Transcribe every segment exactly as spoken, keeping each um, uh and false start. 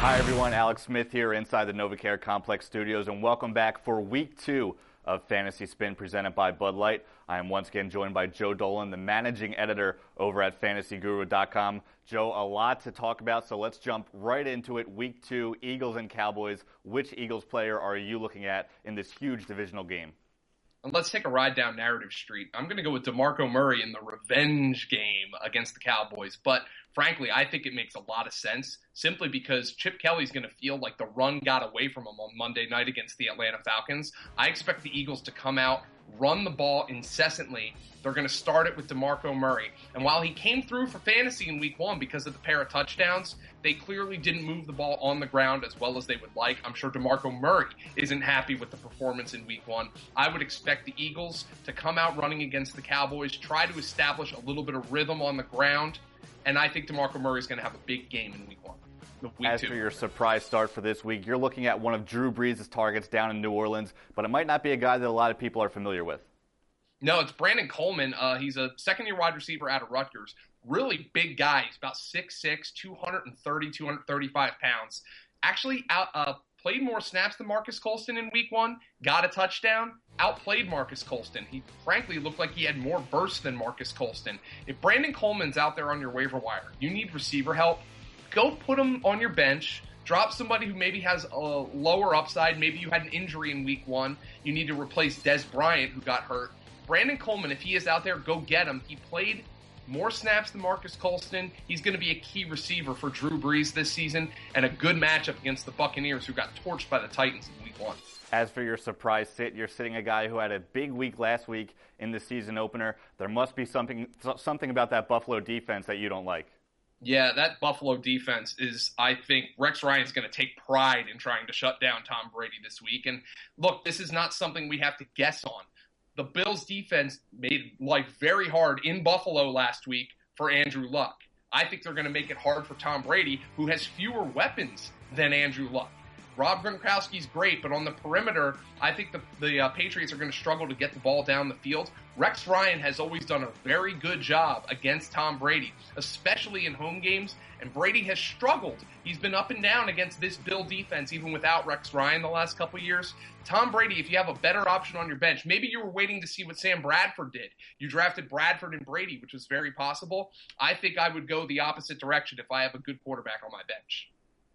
Hi everyone, Alex Smith here inside the NovaCare Complex Studios, and welcome back for week two of Fantasy Spin presented by Bud Light. I am once again joined by Joe Dolan, the managing editor over at fantasy guru dot com. Joe, a lot to talk about, so let's jump right into it. Week two, Eagles and Cowboys. Which Eagles player are you looking at in this huge divisional game? And let's take a ride down narrative street. I'm going to go with DeMarco Murray in the revenge game against the Cowboys. But frankly, I think it makes a lot of sense simply because Chip Kelly's going to feel like the run got away from him on Monday night against the Atlanta Falcons. I expect the Eagles to come out, run the ball incessantly. They're going to start it with DeMarco Murray. And while he came through for fantasy in week one because of the pair of touchdowns, they clearly didn't move the ball on the ground as well as they would like. I'm sure DeMarco Murray isn't happy with the performance in week one. I would expect the Eagles to come out running against the Cowboys, try to establish a little bit of rhythm on the ground, and I think DeMarco Murray is going to have a big game in week one. Week As two. for your surprise start for this week, you're looking at one of Drew Brees' targets down in New Orleans, but it might not be a guy that a lot of people are familiar with. No, it's Brandon Coleman. Uh, he's a second-year wide receiver out of Rutgers. Really big guy. He's about six six, two thirty, two thirty-five pounds. Actually out, uh, played more snaps than Marcus Colston in week one. Got a touchdown. Outplayed Marcus Colston. He frankly looked like he had more burst than Marcus Colston. If Brandon Coleman's out there on your waiver wire, you need receiver help, go put him on your bench. Drop somebody who maybe has a lower upside. Maybe you had an injury in week one. You need to replace Des Bryant, who got hurt. Brandon Coleman, if he is out there, go get him. He played more snaps than Marcus Colston. He's going to be a key receiver for Drew Brees this season and a good matchup against the Buccaneers, who got torched by the Titans in week one. As for your surprise sit, you're sitting a guy who had a big week last week in the season opener. There must be something something about that Buffalo defense that you don't like. Yeah, that Buffalo defense is, I think, Rex Ryan's going to take pride in trying to shut down Tom Brady this week. And look, this is not something we have to guess on. The Bills' defense made life very hard in Buffalo last week for Andrew Luck. I think they're going to make it hard for Tom Brady, who has fewer weapons than Andrew Luck. Rob Gronkowski's great, but on the perimeter, I think the, the uh, Patriots are going to struggle to get the ball down the field. Rex Ryan has always done a very good job against Tom Brady, especially in home games, and Brady has struggled. He's been up and down against this Bill defense, even without Rex Ryan the last couple years. Tom Brady, if you have a better option on your bench, maybe you were waiting to see what Sam Bradford did. You drafted Bradford and Brady, which was very possible. I think I would go the opposite direction if I have a good quarterback on my bench.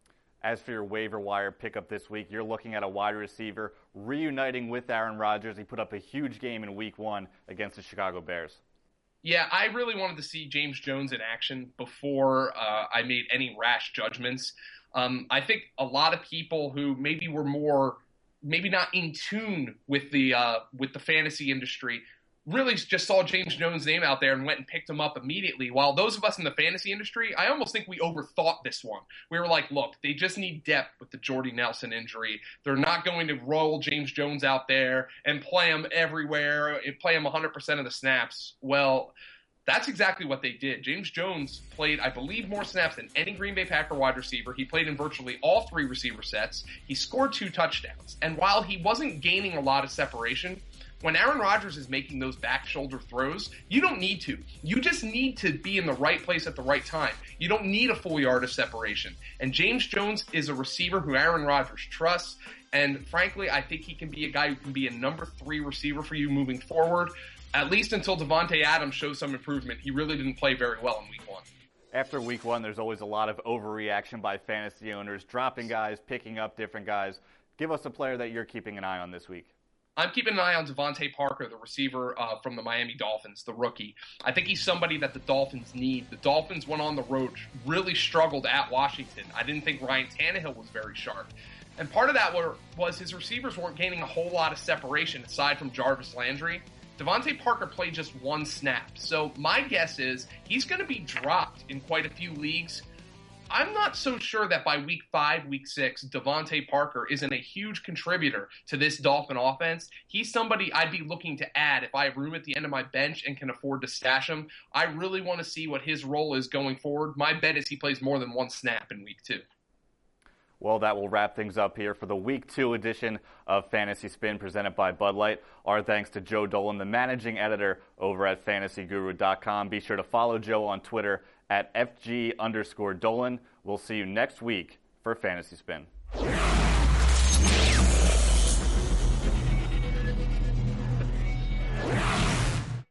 As for your waiver wire pickup this week, you're looking at a wide receiver reuniting with Aaron Rodgers. He put up a huge game in week one against the Chicago Bears. Yeah, I really wanted to see James Jones in action before uh, I made any rash judgments. Um, I think a lot of people who maybe were more, maybe not in tune with the uh, with the fantasy industry, really just saw James Jones' name out there and went and picked him up immediately. While those of us in the fantasy industry, I almost think we overthought this one. We were like, look, they just need depth with the Jordy Nelson injury. They're not going to roll James Jones out there and play him everywhere, and play him one hundred percent of the snaps. Well, that's exactly what they did. James Jones played, I believe, more snaps than any Green Bay Packer wide receiver. He played in virtually all three receiver sets. He scored two touchdowns. And while he wasn't gaining a lot of separation, when Aaron Rodgers is making those back shoulder throws, you don't need to. You just need to be in the right place at the right time. You don't need a full yard of separation. And James Jones is a receiver who Aaron Rodgers trusts. And frankly, I think he can be a guy who can be a number three receiver for you moving forward, at least until Devontae Adams shows some improvement. He really didn't play very well in week one. After week one, there's always a lot of overreaction by fantasy owners, dropping guys, picking up different guys. Give us a player that you're keeping an eye on this week. I'm keeping an eye on Devontae Parker, the receiver uh, from the Miami Dolphins, the rookie. I think he's somebody that the Dolphins need. The Dolphins went on the road, really struggled at Washington. I didn't think Ryan Tannehill was very sharp. And part of that were, was his receivers weren't gaining a whole lot of separation aside from Jarvis Landry. Devontae Parker played just one snap. So my guess is he's going to be dropped in quite a few leagues. I'm not so sure that by week five, week six, Devontae Parker isn't a huge contributor to this Dolphin offense. He's somebody I'd be looking to add if I have room at the end of my bench and can afford to stash him. I really want to see what his role is going forward. My bet is he plays more than one snap in week two. Well, that will wrap things up here for the Week two edition of Fantasy Spin presented by Bud Light. Our thanks to Joe Dolan, the managing editor over at fantasy guru dot com. Be sure to follow Joe on Twitter at F G underscore Dolan. We'll see you next week for Fantasy Spin.